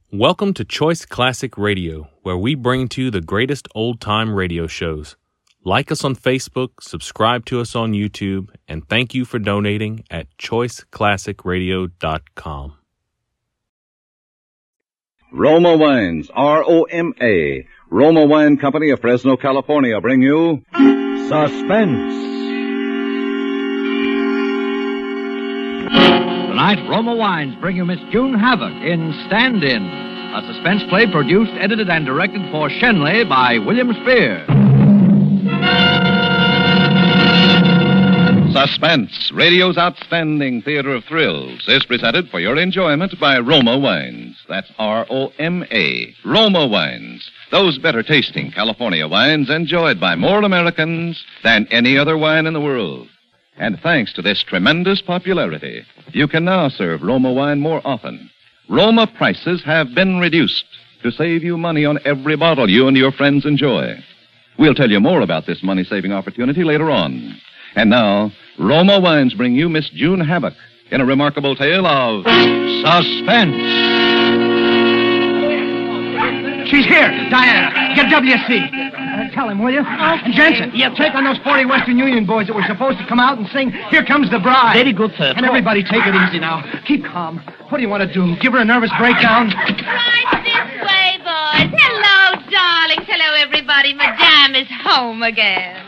Welcome to Choice Classic Radio, where we bring to you the greatest old-time radio shows. Like us on Facebook, subscribe to us on YouTube, and thank you for donating at choiceclassicradio.com. Roma Wines, R-O-M-A. Roma Wine Company of Fresno, California, bring you Suspense. Tonight, Roma Wines bring you Miss June Havoc in Stand-In, a suspense play produced, edited, and directed for Shenley by William Spear. Suspense, radio's outstanding theater of thrills, is presented for your enjoyment by Roma Wines. That's R-O-M-A, Roma Wines. Those better-tasting California wines enjoyed by more Americans than any other wine in the world. And thanks to this tremendous popularity, you can now serve Roma wine more often. Roma prices have been reduced to save you money on every bottle you and your friends enjoy. We'll tell you more about this money-saving opportunity later on. And now, Roma Wines bring you Miss June Havoc in a remarkable tale of suspense. She's here, Diana. Get W.C. Tell him, will you? And Jensen, take on those 40 Western Union boys that were supposed to come out and sing Here Comes the Bride. Very good, sir. And everybody take it easy now. Keep calm. What do you want to do? Give her a nervous breakdown? Right this way, boys. Hello, darlings. Hello, everybody. Madame is home again.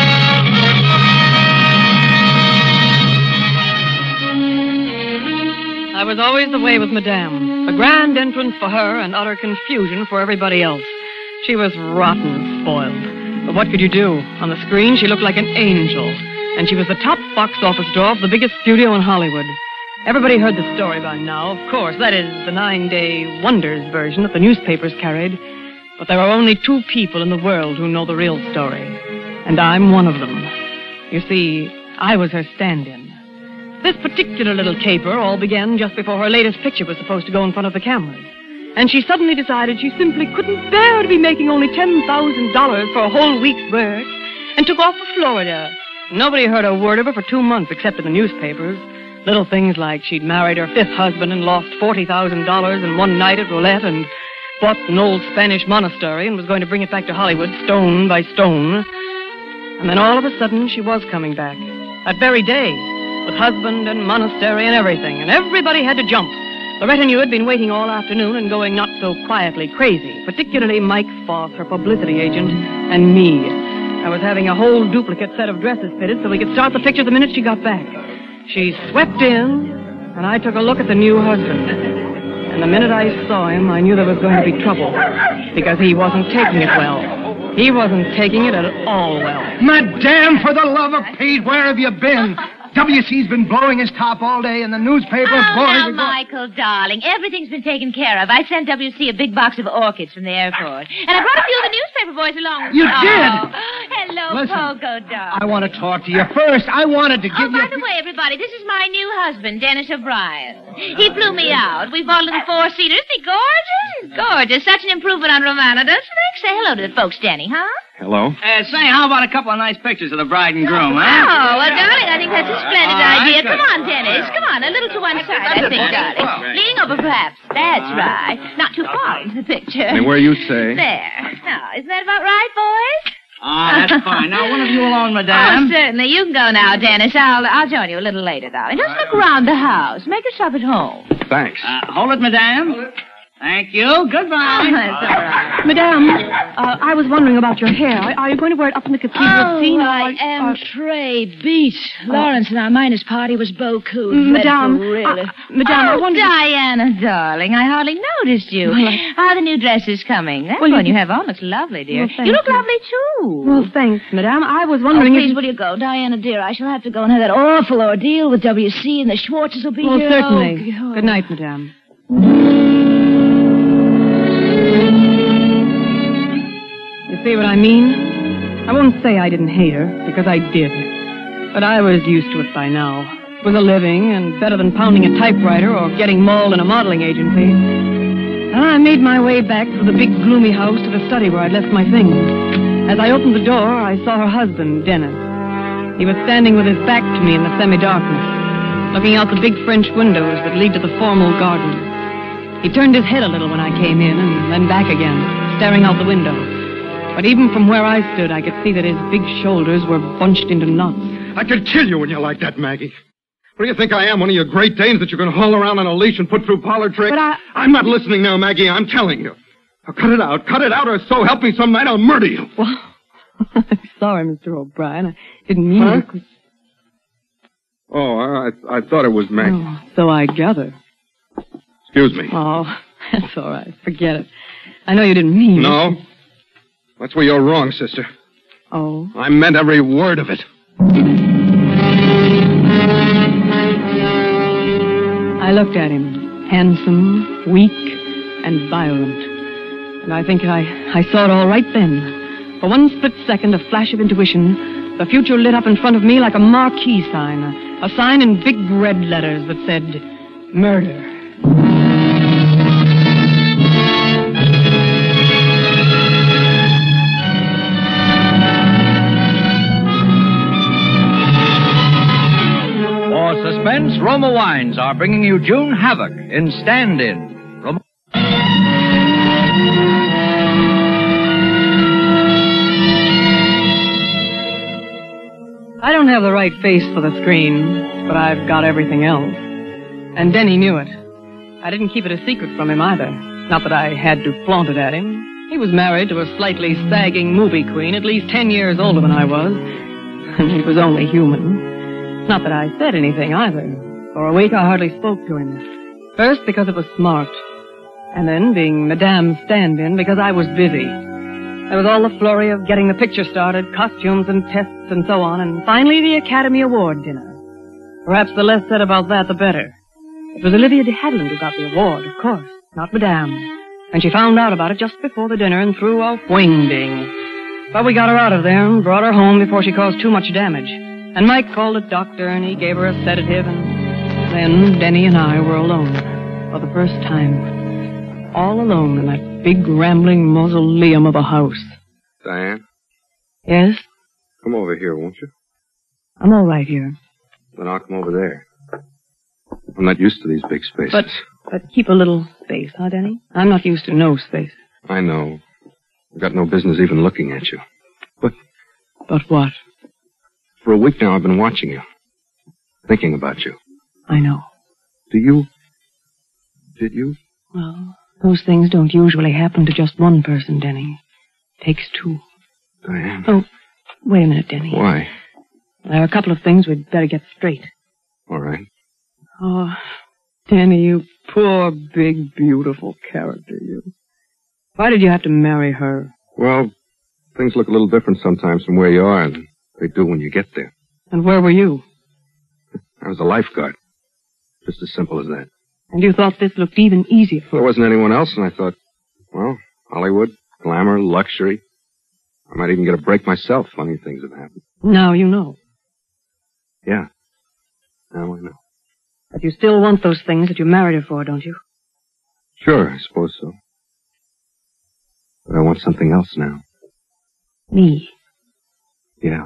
I was always the way with Madame. A grand entrance for her and utter confusion for everybody else. She was rotten spoiled. But what could you do? On the screen, she looked like an angel. And she was the top box office draw of the biggest studio in Hollywood. Everybody heard the story by now, of course. That is, the 9-day Wonders version that the newspapers carried. But there are only 2 people in the world who know the real story. And I'm one of them. You see, I was her stand-in. This particular little caper all began just before her latest picture was supposed to go in front of the cameras. And she suddenly decided she simply couldn't bear to be making only $10,000 for a whole week's work, and took off for Florida. Nobody heard a word of her for 2 months except in the newspapers. Little things like she'd married her 5th husband and lost $40,000 in one night at roulette, and bought an old Spanish monastery and was going to bring it back to Hollywood stone by stone. And then all of a sudden she was coming back. That very day. With husband and monastery and everything, and everybody had to jump. The retinue had been waiting all afternoon and going not so quietly crazy, particularly Mike Foss, her publicity agent, and me. I was having a whole duplicate set of dresses fitted so we could start the picture the minute she got back. She swept in, and I took a look at the new husband. And the minute I saw him, I knew there was going to be trouble, because he wasn't taking it well. He wasn't taking it at all well. Madame, for the love of Pete, where have you been? W.C.'s been blowing his top all day, and the newspaper boys... Now, Michael, darling, everything's been taken care of. I sent W.C. a big box of orchids from the airport. And I brought a few of the newspaper boys along with me. You did? Hello, Listen, Pogo, darling. I want to talk to you. First, I wanted to give you... by the way, everybody, this is my new husband, Dennis O'Brien. He flew me out. We bought a little 4-seater. Isn't he gorgeous? Gorgeous. Such an improvement on Romana, doesn't it? Say hello to the folks, Denny, huh? Hello. Say, how about a couple of nice pictures of the bride and groom, huh? Oh, well, darling, I think that's a splendid idea. Come on, Dennis. Come on, a little to one side, I think, darling. Leaning over, perhaps. That's right. Not too far into the picture. And where you say? There. Now, isn't that about right, boys? That's fine. Now, one of you alone, Madame. Oh, certainly. You can go now, Dennis. I'll join you a little later, darling. Just look around the house. Make yourself at home. Thanks. Hold it, Madame. Thank you. Goodbye. Oh, that's all right. Madame, I was wondering about your hair. Are you going to wear it up in the cathedral scene? I am Trey beat. Lawrence and our miners' party was beaucoup. Madame, really. Madame, I wonder... Diana, darling, I hardly noticed you. How are the new dresses coming? That one you have on looks lovely, dear. Well, you look lovely, too. Well, thanks, Madame. I was wondering please, will you go? Diana, dear, I shall have to go and have that awful ordeal with W.C. and the Schwartzes will be here. Well, certainly. Oh, good night, Madame. You see what I mean? I won't say I didn't hate her, because I did. But I was used to it by now. It was a living, and better than pounding a typewriter or getting mauled in a modeling agency. And I made my way back through the big, gloomy house to the study where I'd left my things. As I opened the door, I saw her husband, Dennis. He was standing with his back to me in the semi-darkness, looking out the big French windows that lead to the formal garden. He turned his head a little when I came in and then back again, staring out the window. But even from where I stood, I could see that his big shoulders were bunched into knots. I could kill you when you're like that, Maggie. What do you think I am, one of your Great Danes that you're going to haul around on a leash and put through parlor tricks? But I'm not listening now, Maggie. I'm telling you. Now, cut it out, or so help me some night I'll murder you. Well, I'm sorry, Mr. O'Brien. I didn't mean to... Oh, I thought it was Maggie. Oh, so I gather. Excuse me. Oh, that's all right. Forget it. I know you didn't mean it. No. That's where you're wrong, sister. Oh? I meant every word of it. I looked at him, handsome, weak, and violent. And I think I saw it all right then. For one split second, a flash of intuition, the future lit up in front of me like a marquee sign, a sign in big red letters that said, murder. For suspense, Roma Wines are bringing you June Havoc in Stand-In. Roma... I don't have the right face for the screen, but I've got everything else. And Denny knew it. I didn't keep it a secret from him either. Not that I had to flaunt it at him. He was married to a slightly sagging movie queen, at least 10 years older than I was. And he was only human. Not that I said anything either. For a week I hardly spoke to him. First because it was smart. And then, being Madame's stand-in, because I was busy. There was all the flurry of getting the picture started, costumes and tests and so on, and finally the Academy Award dinner. Perhaps the less said about that, the better. It was Olivia de Havilland who got the award, of course, not Madame. And she found out about it just before the dinner and threw a wing-ding. But we got her out of there and brought her home before she caused too much damage. And Mike called a doctor and he gave her a sedative, and then Denny and I were alone for the first time. All alone in that big rambling mausoleum of a house. Diane? Yes? Come over here, won't you? I'm all right here. Then I'll come over there. I'm not used to these big spaces. But keep a little space, huh, Denny? I'm not used to no space. I know. I've got no business even looking at you. But what? For a week now I've been watching you. Thinking about you. I know. Did you? Well, those things don't usually happen to just one person, Denny. Takes two. Diane. Oh, wait a minute, Denny. Why? There are a couple of things we'd better get straight. All right. Oh, Denny, you poor, big, beautiful character, you. Why did you have to marry her? Well, things look a little different sometimes from where you are, and they do when you get there. And where were you? I was a lifeguard. Just as simple as that. And you thought this looked even easier for... There wasn't anyone else, and I thought, well, Hollywood, glamour, luxury. I might even get a break myself. Funny things have happened. Now you know. Yeah. Now I know. But you still want those things that you married her for, don't you? Sure, I suppose so. But I want something else now. Me? Yeah.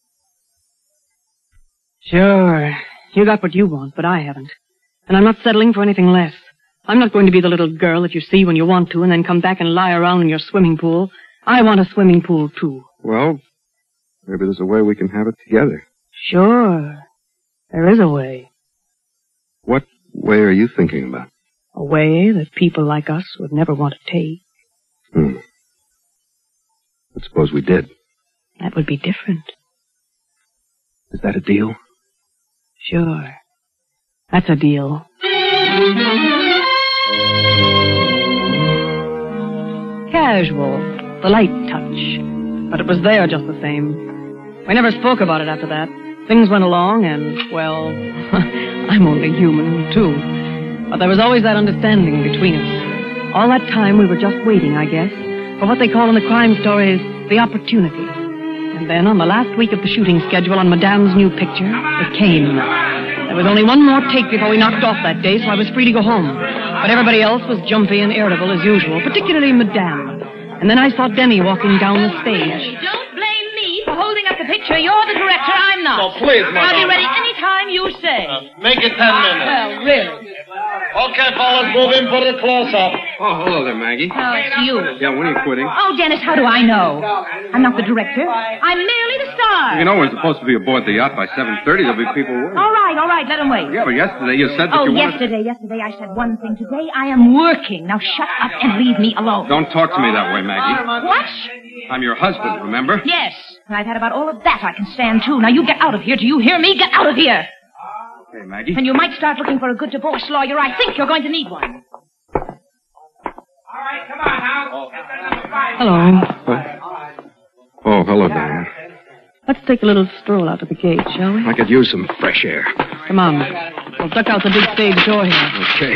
Sure. You got what you want, but I haven't. And I'm not settling for anything less. I'm not going to be the little girl that you see when you want to and then come back and lie around in your swimming pool. I want a swimming pool, too. Well, maybe there's a way we can have it together. Sure. There is a way. What way are you thinking about? A way that people like us would never want to take. But suppose we did. That would be different. Is that a deal? Sure. That's a deal. Casual. The light touch. But it was there just the same. We never spoke about it after that. Things went along and, well, I'm only human, too. But there was always that understanding between us. All that time we were just waiting, I guess, for what they call in the crime stories, the opportunity. And then on the last week of the shooting schedule on Madame's new picture, it came. There was only one more take before we knocked off that day, so I was free to go home. But everybody else was jumpy and irritable as usual, particularly Madame. And then I saw Denny walking down the stage. Don't blame me for holding up the picture. You're the director, I'm not. Oh, please, Madame. I'll be ready any time you say. Make it 10 minutes. Well, really. Okay, fellas, move in for the close-up. Oh, hello there, Maggie. Oh, it's you. Yeah, when are you quitting? Oh, Dennis, how do I know? I'm not the director. I'm merely the star. You know, we're supposed to be aboard the yacht by 7:30. There'll be people waiting. All right, let them wait. Yeah, but yesterday you said that Oh, you wanted... yesterday I said one thing. Today I am working. Now shut up and leave me alone. Don't talk to me that way, Maggie. What? I'm your husband, remember? Yes, and I've had about all of that I can stand, too. Now you get out of here. Do you hear me? Get out of here. Okay, Maggie. And you might start looking for a good divorce lawyer. I think you're going to need one. Hello. Oh, hello, Diane. Let's take a little stroll out to the gate, shall we? I could use some fresh air. Come on. We'll duck out the big stage door here. Okay.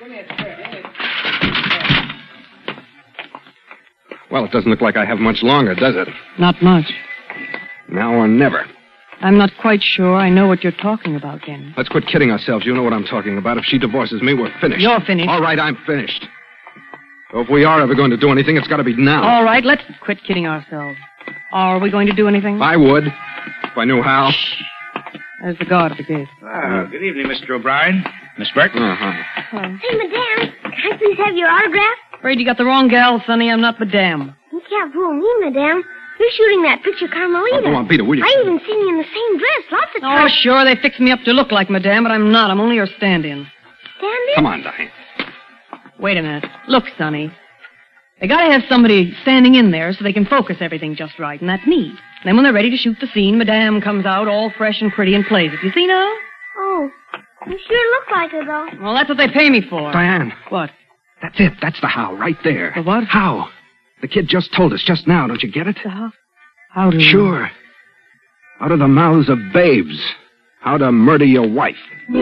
Well, it doesn't look like I have much longer, does it? Not much. Now or never. I'm not quite sure I know what you're talking about, Denny. Let's quit kidding ourselves. You know what I'm talking about. If she divorces me, we're finished. You're finished. All right, I'm finished. So if we are ever going to do anything, it's got to be now. All right, let's quit kidding ourselves. Are we going to do anything? I would, if I knew how. There's the guard at the gate. Good evening, Mr. O'Brien. Miss Burton. Hello. Hey, madame, can I please have your autograph? Afraid you got the wrong gal, Sonny. I'm not Madame. You can't fool me, madame. You're shooting that picture, Carmelita. Oh, go on, Peter, will you? I even seen you in the same dress lots of Oh, times. sure, they fixed me up to look like Madame, but I'm not. I'm only her stand-in. Stand-in? Come on, Diane. Wait a minute. Look, Sonny. They gotta have somebody standing in there so they can focus everything just right, and that's me. Then when they're ready to shoot the scene, Madame comes out all fresh and pretty and plays it. You see now? Oh, you sure look like her, though. Well, that's what they pay me for. Diane. What? That's it. That's the how, right there. The what? How. The kid just told us just now. Don't you get it? The how? How do you... Sure. Out of the mouths of babes. How to murder your wife.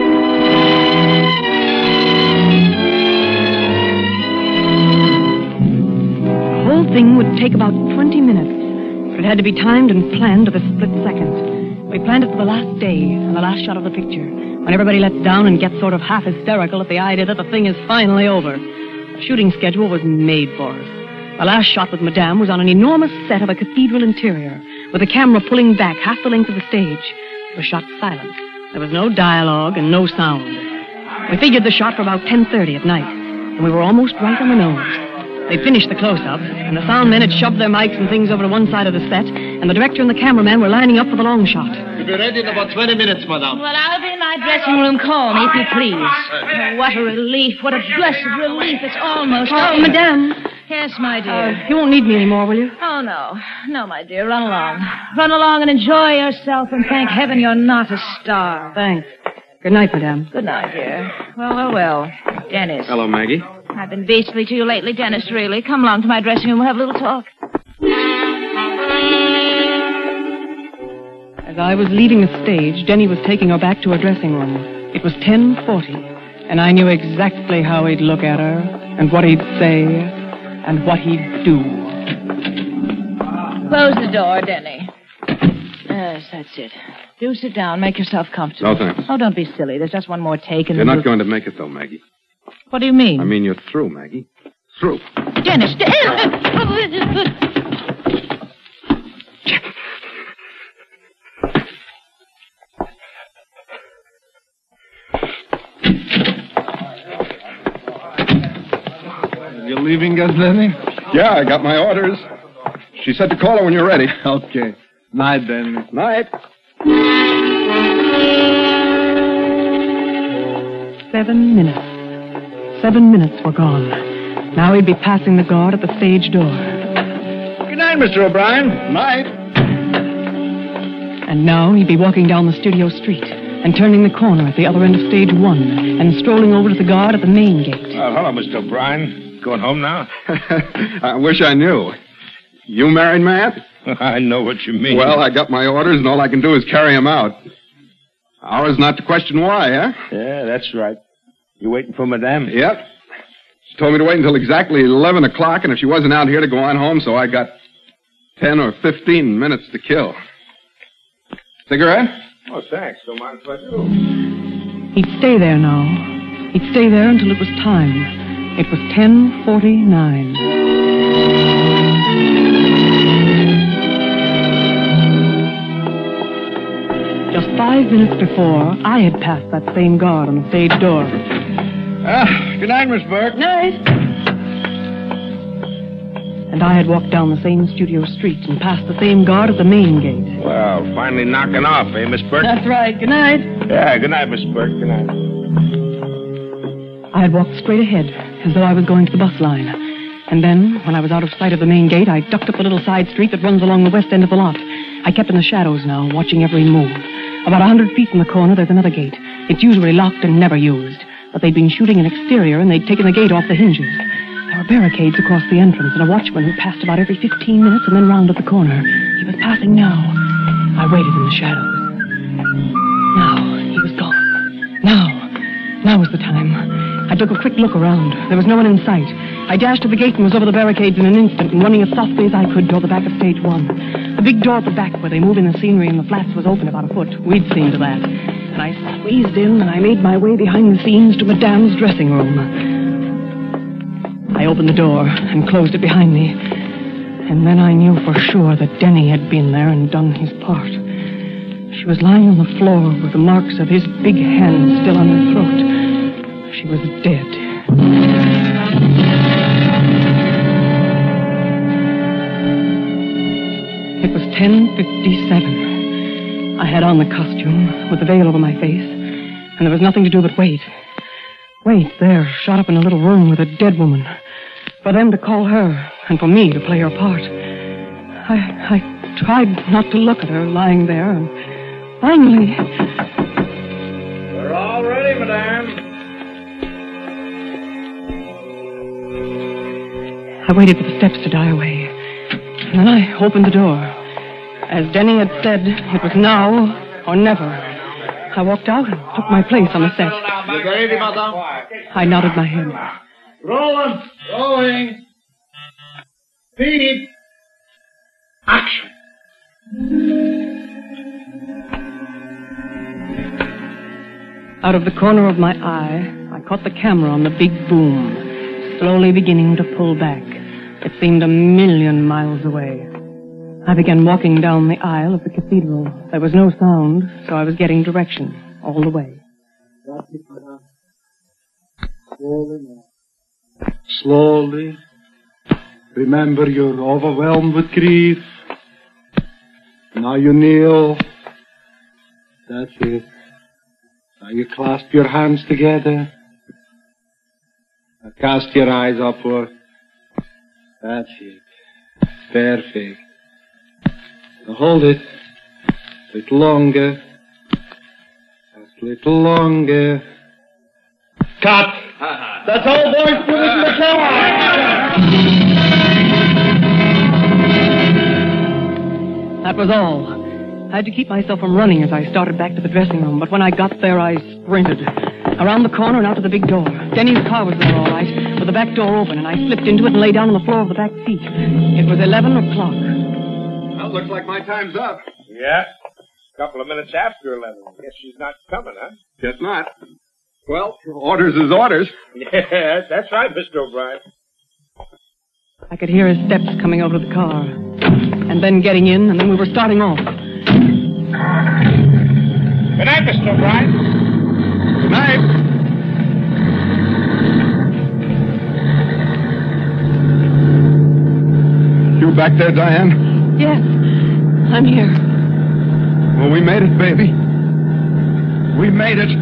The whole thing would take about 20 minutes. But it had to be timed and planned to the split second. We planned it for the last day and the last shot of the picture. When everybody lets down and gets sort of half hysterical at the idea that the thing is finally over. The shooting schedule was made for us. The last shot with Madame was on an enormous set of a cathedral interior, with the camera pulling back half the length of the stage. It was shot silent. There was no dialogue and no sound. We figured the shot for about 10:30 at night, and we were almost right on the nose. They finished the close-up, and the sound men had shoved their mics and things over to one side of the set, and the director and the cameraman were lining up for the long shot. We'll be ready in about 20 minutes, madame. Well, I'll be in my dressing room. Call me, if you please. Oh, what a relief. What a blessed relief. It's almost... Oh, Madame. Yes, my dear. You won't need me anymore, will you? Oh, no. No, my dear. Run along. Run along and enjoy yourself, and thank heaven you're not a star. Thanks. Good night, Madame. Good night, dear. Well. Dennis. Hello, Maggie. I've been beastly to you lately, Dennis, really. Come along to my dressing room. We'll have a little talk. As I was leaving the stage, Denny was taking her back to her dressing room. It was 10:40, and I knew exactly how he'd look at her, and what he'd say, and what he'd do. Close the door, Denny. Yes, that's it. Do sit down. Make yourself comfortable. No, thanks. Oh, don't be silly. There's just one more take, and You're then not going to make it, though, Maggie. What do you mean? I mean, you're through, Maggie. Through. Dennis. You're leaving us, Lenny? Yeah, I got my orders. She said to call her when you're ready. Okay. Night, then. Night. 7 minutes. 7 minutes were gone. Now he'd be passing the guard at the stage door. Good night, Mr. O'Brien. Night. And now he'd be walking down the studio street and turning the corner at the other end of stage 1 and strolling over to the guard at the main gate. Hello, Mr. O'Brien. Going home now? I wish I knew. You married, Matt? I know what you mean. Well, I got my orders, and all I can do is carry them out. Ours not to question why, huh? Yeah, that's right. You waiting for Madame? Yep. She told me to wait until exactly 11 o'clock, and if she wasn't out here to go on home, so I got 10 or 15 minutes to kill. Cigarette? Oh, thanks. Don't mind if I do. He'd stay there now. He'd stay there until it was time. It was 10:49. Just 5 minutes before, I had passed that same guard on the stage door. Good night, Miss Burke. Night. And I had walked down the same studio street and passed the same guard at the main gate. Well, finally knocking off, eh, Miss Burke? That's right. Good night. Yeah, good night, Miss Burke. Good night. I had walked straight ahead, as though I was going to the bus line. And then, when I was out of sight of the main gate, I ducked up the little side street that runs along the west end of the lot. I kept in the shadows now, watching every move. About 100 feet from the corner, there's another gate. It's usually locked and never used. But they'd been shooting an exterior, and they'd taken the gate off the hinges. There were barricades across the entrance, and a watchman who passed about every 15 minutes and then rounded the corner. He was passing now. I waited in the shadows. Now, he was gone. Now was the time. I took a quick look around. There was no one in sight. I dashed to the gate and was over the barricades in an instant and running as softly as I could toward the back of stage one. The big door at the back where they move in the scenery and the flats was open about a foot. We'd seen to that. And I squeezed in and I made my way behind the scenes to Madame's dressing room. I opened the door and closed it behind me. And then I knew for sure that Denny had been there and done his part. She was lying on the floor with the marks of his big hands still on her throat. She was dead. It was 10:57. I had on the costume with the veil over my face, and there was nothing to do but wait. Wait there, shot up in a little room with a dead woman. For them to call her, and for me to play her part. I tried not to look at her lying there, and finally... We're all ready, Madame. I waited for the steps to die away. And then I opened the door. As Denny had said, it was now or never. I walked out and took my place on the set. You ready, Madame? I nodded my head. Rolling. Speed. Action. Out of the corner of my eye, I caught the camera on the big boom, slowly beginning to pull back. It seemed 1,000,000 miles away. I began walking down the aisle of the cathedral. There was no sound, so I was getting direction all the way. Slowly. Remember, you're overwhelmed with grief. Now you kneel. That's it. Now you clasp your hands together. Now cast your eyes upward. That's it. Perfect. Now hold it. A little longer. Just a little longer. Cut! That's all, boys. Put it in the camera! That was all. I had to keep myself from running as I started back to the dressing room, but when I got there, I sprinted. Around the corner and out to the big door. Denny's car was there all right, with the back door open, and I slipped into it and lay down on the floor of the back seat. It was 11 o'clock. Well, looks like my time's up. Yeah. A couple of minutes after 11. Guess she's not coming, huh? Guess not. Well, orders is orders. Yes, that's right, Mr. O'Brien. I could hear his steps coming over to the car, and then getting in, and then we were starting off. Good night, Mr. O'Brien. Good night. You back there, Diane? Yes, I'm here. Well, we made it, baby. We made it.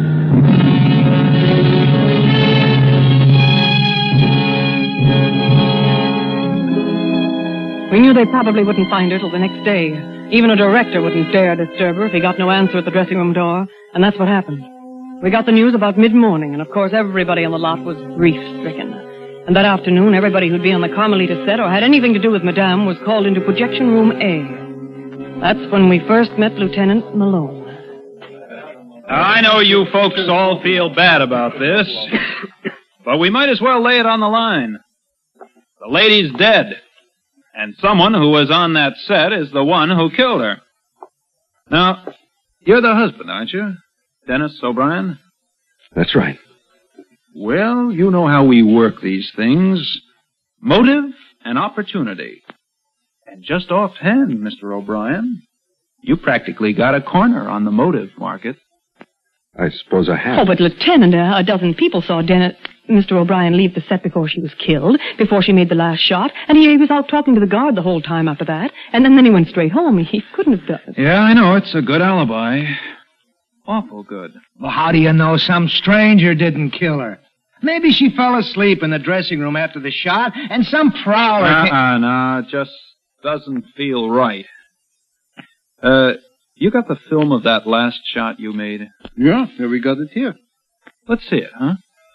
We knew they probably wouldn't find her till the next day. Even a director wouldn't dare disturb her if he got no answer at the dressing room door. And that's what happened. We got the news about mid-morning, and of course everybody on the lot was grief-stricken. And that afternoon, everybody who'd be on the Carmelita set or had anything to do with Madame was called into Projection Room A. That's when we first met Lieutenant Malone. Now, I know you folks all feel bad about this, but we might as well lay it on the line. The lady's dead. And someone who was on that set is the one who killed her. Now, you're the husband, aren't you? Dennis O'Brien? That's right. Well, you know how we work these things. Motive and opportunity. And just offhand, Mr. O'Brien, you practically got a corner on the motive market. I suppose I have. Oh, but Lieutenant, a dozen people saw Dennis... Mr. O'Brien leave the set before she was killed, before she made the last shot, and he was out talking to the guard the whole time after that, and then he went straight home. He couldn't have done it. Yeah, I know. It's a good alibi. Awful good. Well, how do you know some stranger didn't kill her? Maybe she fell asleep in the dressing room after the shot, and some prowler... No, it just doesn't feel right. You got the film of that last shot you made? Yeah, we got it here. Let's see it, huh?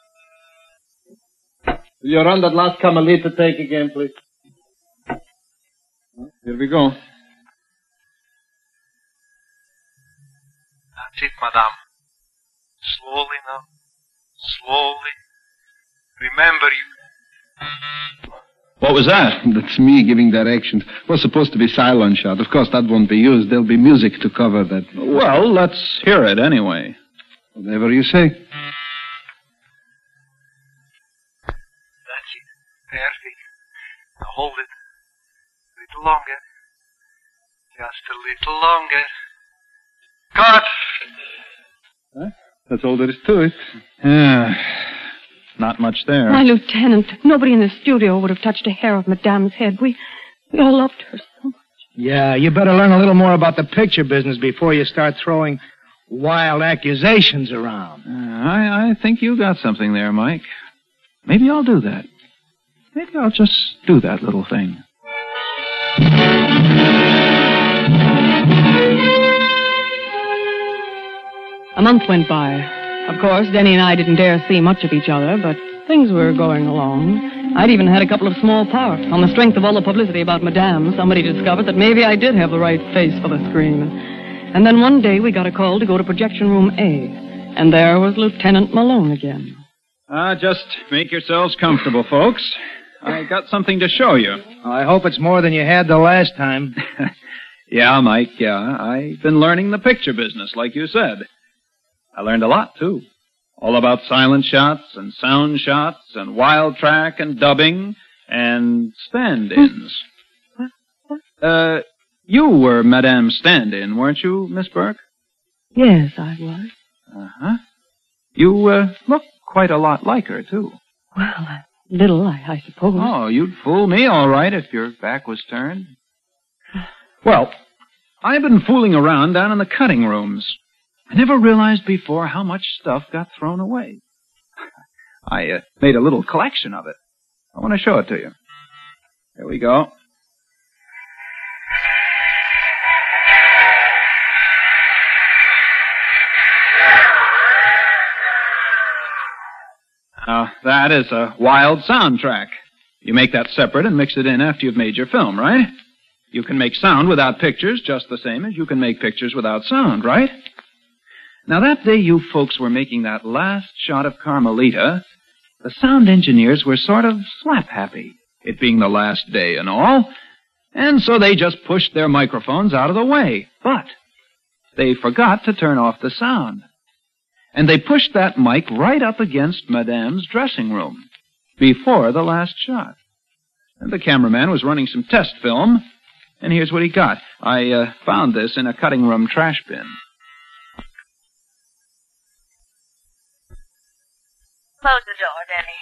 Will you run that last Carmelita take again, please? Here we go. That's it, madame. Slowly now. Slowly. Remember you. What was that? That's me giving directions. It was supposed to be silent shot. Of course, that won't be used. There'll be music to cover that. Well, let's hear it anyway. Whatever you say. That's it. Perfect. Now hold it. A little longer. Just a little longer. Cut! Huh? That's all there is to it. Yeah. Not much there. My lieutenant, nobody in the studio would have touched a hair of Madame's head. We all loved her so much. Yeah, you better learn a little more about the picture business before you start throwing wild accusations around. I think you got something there, Mike. Maybe I'll do that. Maybe I'll just do that little thing. A month went by. Of course, Denny and I didn't dare see much of each other, but things were going along. I'd even had a couple of small parts. On the strength of all the publicity about Madame, somebody discovered that maybe I did have the right face for the screen. And then one day we got a call to go to Projection Room A, and there was Lieutenant Malone again. Just make yourselves comfortable, folks. I got something to show you. I hope it's more than you had the last time. Yeah, Mike, yeah. I've been learning the picture business, like you said. I learned a lot, too. All about silent shots and sound shots and wild track and dubbing and stand-ins. You were Madame's stand-in, weren't you, Miss Burke? Yes, I was. Uh-huh. You look quite a lot like her, too. Well, a little, I suppose. Oh, you'd fool me all right if your back was turned. Well, I've been fooling around down in the cutting rooms. I never realized before how much stuff got thrown away. I made a little collection of it. I want to show it to you. Here we go. Now, that is a wild soundtrack. You make that separate and mix it in after you've made your film, right? You can make sound without pictures just the same as you can make pictures without sound, right? Now, that day you folks were making that last shot of Carmelita, the sound engineers were sort of slap-happy, it being the last day and all, and so they just pushed their microphones out of the way. But they forgot to turn off the sound. And they pushed that mic right up against Madame's dressing room before the last shot. And the cameraman was running some test film, and here's what he got. I found this in a cutting room trash bin. Close the door, Denny.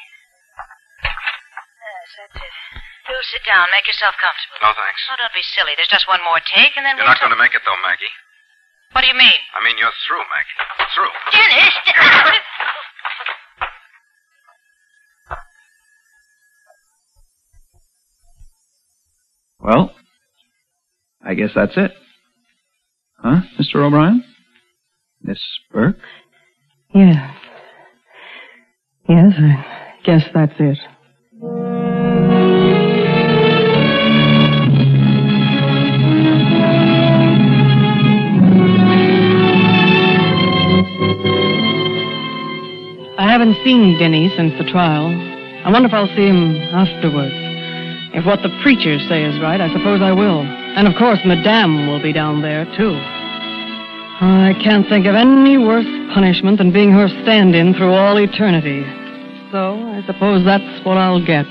Yes, that's it. Do sit down. Make yourself comfortable. No, thanks. Oh, don't be silly. There's just one more take, and then You're not going to make it, though, Maggie. What do you mean? I mean, you're through, Maggie. Through. Dennis! Well, I guess that's it. Huh, Mr. O'Brien? Miss Burke? Yes. Yes, I guess that's it. I haven't seen Denny since the trial. I wonder if I'll see him afterwards. If what the preachers say is right, I suppose I will. And of course, Madame will be down there, too. I can't think of any worse punishment than being her stand-in through all eternity. So I suppose that's what I'll get.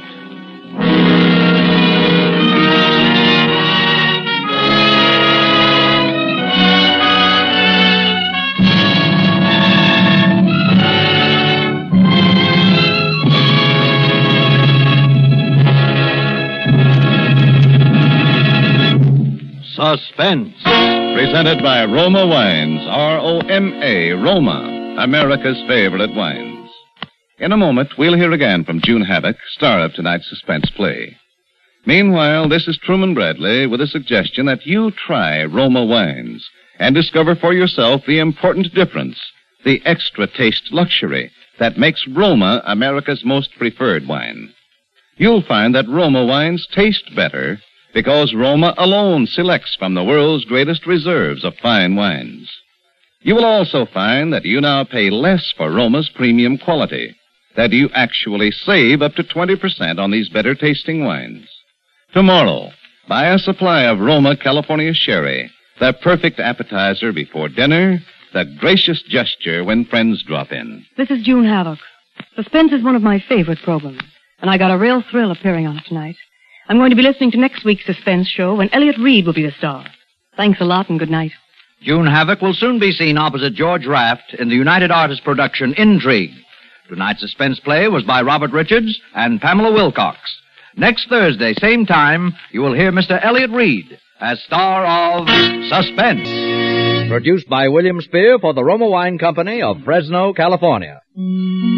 Suspense. Presented by Roma Wines, R-O-M-A, Roma, America's favorite wines. In a moment, we'll hear again from June Havoc, star of tonight's suspense play. Meanwhile, this is Truman Bradley with a suggestion that you try Roma Wines and discover for yourself the important difference, the extra taste luxury that makes Roma America's most preferred wine. You'll find that Roma wines taste better because Roma alone selects from the world's greatest reserves of fine wines. You will also find that you now pay less for Roma's premium quality, that you actually save up to 20% on these better tasting wines. Tomorrow, buy a supply of Roma California Sherry, the perfect appetizer before dinner, the gracious gesture when friends drop in. This is June Havoc. Suspense is one of my favorite programs, and I got a real thrill appearing on it tonight. I'm going to be listening to next week's Suspense show when Elliot Reed will be the star. Thanks a lot and good night. June Havoc will soon be seen opposite George Raft in the United Artists production Intrigue. Tonight's suspense play was by Robert Richards and Pamela Wilcox. Next Thursday, same time, you will hear Mr. Elliot Reed as star of Suspense. Produced by William Spear for the Roma Wine Company of Fresno, California.